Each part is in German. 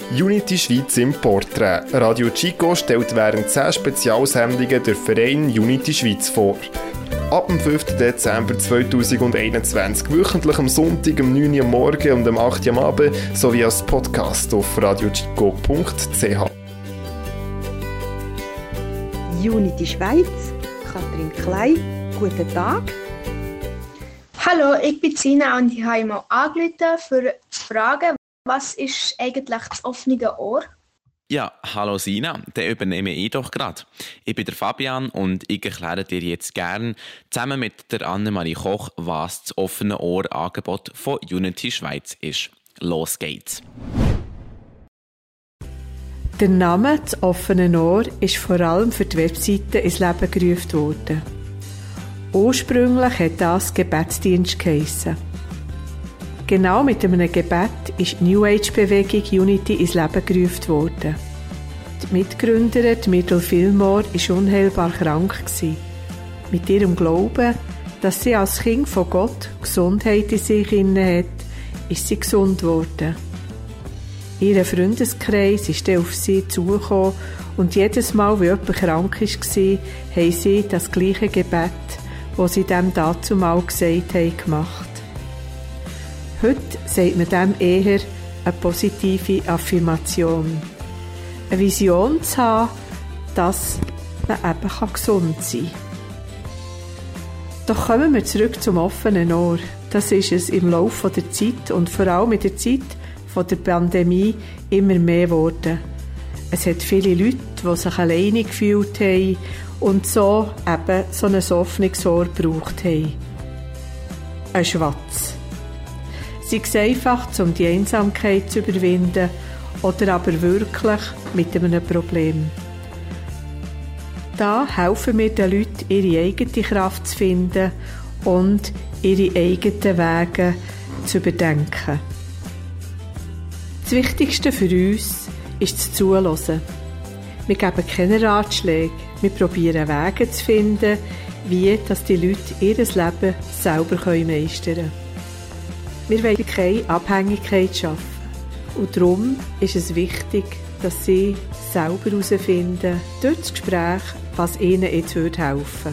Unity Schweiz im Porträt. Radio Chico stellt während 10 Spezialsendungen den Verein Unity Schweiz vor. Ab dem 5. Dezember 2021, wöchentlich am Sonntag, am 9 Uhr am Morgen und am 8 Uhr am Abend, sowie als Podcast auf radiochico.ch. Unity Schweiz, Katrin Klein, guten Tag. Hallo, ich bin Sina und ich habe mal angerufen für zu fragen, was ist eigentlich das offene Ohr? Ja, hallo Sina, den übernehme ich doch gerade. Ich bin der Fabian und ich erkläre dir jetzt gerne zusammen mit der Annemarie Koch, was das offene Ohr-Angebot von Unity Schweiz ist. Los geht's! Der Name «Das offene Ohr» ist vor allem für die Webseite ins Leben gerufen worden. Ursprünglich hat das Gebetsdienst geheissen. Genau mit einem Gebet ist die New Age-Bewegung Unity ins Leben gerufen worden. Die Mitgründerin Myrtle Fillmore war unheilbar krank. Mit ihrem Glauben, dass sie als Kind von Gott Gesundheit in sich inne hat, ist sie gesund geworden. Ihr Freundeskreis ist dann auf sie zugekommen und jedes Mal, wenn jemand krank war, haben sie das gleiche Gebet, das sie dem dazumal gesagt haben, gemacht. Heute sagt man dem eher eine positive Affirmation. Eine Vision zu haben, dass man eben gesund sein kann. Doch kommen wir zurück zum offenen Ohr. Das ist es im Laufe der Zeit und vor allem in der Zeit der Pandemie immer mehr geworden. Es hat viele Leute, die sich alleine gefühlt haben und so eben so ein offenes Ohr gebraucht haben. Ein Schwatz. Sei es einfach, um die Einsamkeit zu überwinden oder aber wirklich mit einem Problem. Da helfen wir den Leuten, ihre eigene Kraft zu finden und ihre eigenen Wege zu überdenken. Das Wichtigste für uns ist das Zuhören. Wir geben keine Ratschläge, wir probieren Wege zu finden, wie dass die Leute ihr Leben selber meistern können. Wir wollen keine Abhängigkeit schaffen. Und darum ist es wichtig, dass sie selber herausfinden, durch das Gespräch, was ihnen jetzt helfen würde.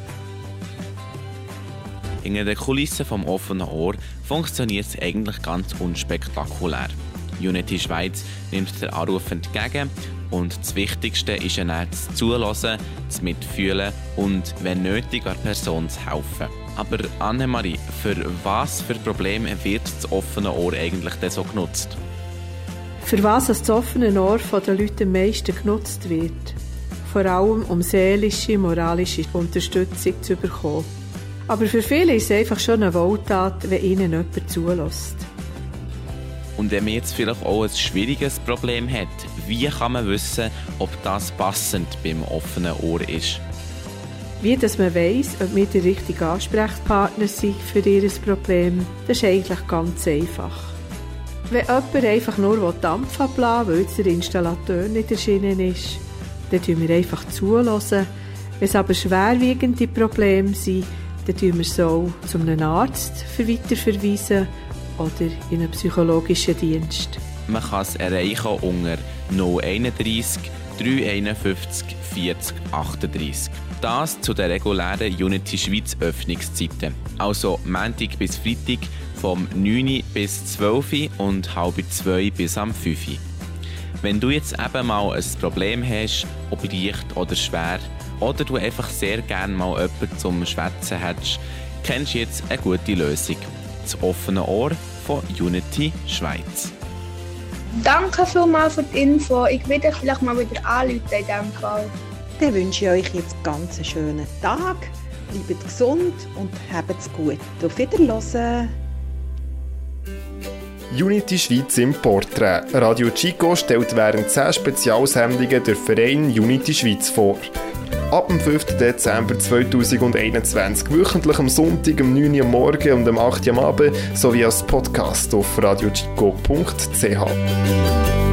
Hinter den Kulissen vom offenen Ohr funktioniert es eigentlich ganz unspektakulär. Unity Schweiz nimmt den Anruf entgegen und das Wichtigste ist dann das Zuhören, das Mitfühlen und, wenn nötig, der Person zu helfen. Aber Annemarie, für was für Probleme wird das offene Ohr eigentlich denn so genutzt? Für was das offene Ohr von den Leuten am meisten genutzt wird? Vor allem, um seelische, moralische Unterstützung zu bekommen. Aber für viele ist es einfach schon eine Wohltat, wenn ihnen jemand zulässt. Und wenn man jetzt vielleicht auch ein schwieriges Problem hat, wie kann man wissen, ob das passend beim offenen Ohr ist? Wie dass man weiss, ob wir der richtige Ansprechpartner sind für ihr Problem, das ist eigentlich ganz einfach. Wenn jemand einfach nur Dampf ablassen will, weil jetzt der Installateur nicht erschienen ist, dann tun wir einfach zuhören. Wenn es aber schwerwiegende Probleme sind, dann tun wir so zu einem Arzt weiterverweisen oder in einen psychologischen Dienst. Man kann es erreichen unter 031 351 40 38. Das zu den regulären Unity Schweiz Öffnungszeiten. Also Montag bis Freitag vom 9 bis 12 und halb 2 bis am 5. Wenn du jetzt eben mal ein Problem hast, ob leicht oder schwer, oder du einfach sehr gerne mal jemanden zum Schwätzen hättest, kennst du jetzt eine gute Lösung. Das offene Ohr von Unity Schweiz. Danke vielmals für die Info. Ich werde vielleicht mal wieder anrufen in diesem Fall. Dann wünsche ich euch jetzt ganz einen schönen Tag. Bleibt gesund und habt's gut. Auf Wiederhören. Unity Schweiz im Porträt. Radio Chico stellt während 10 Spezialsendungen den Verein Unity Schweiz vor. Ab dem 5. Dezember 2021, wöchentlich am Sonntag, am 9 Uhr am Morgen und am 8 Uhr am Abend, sowie als Podcast auf radiochico.ch.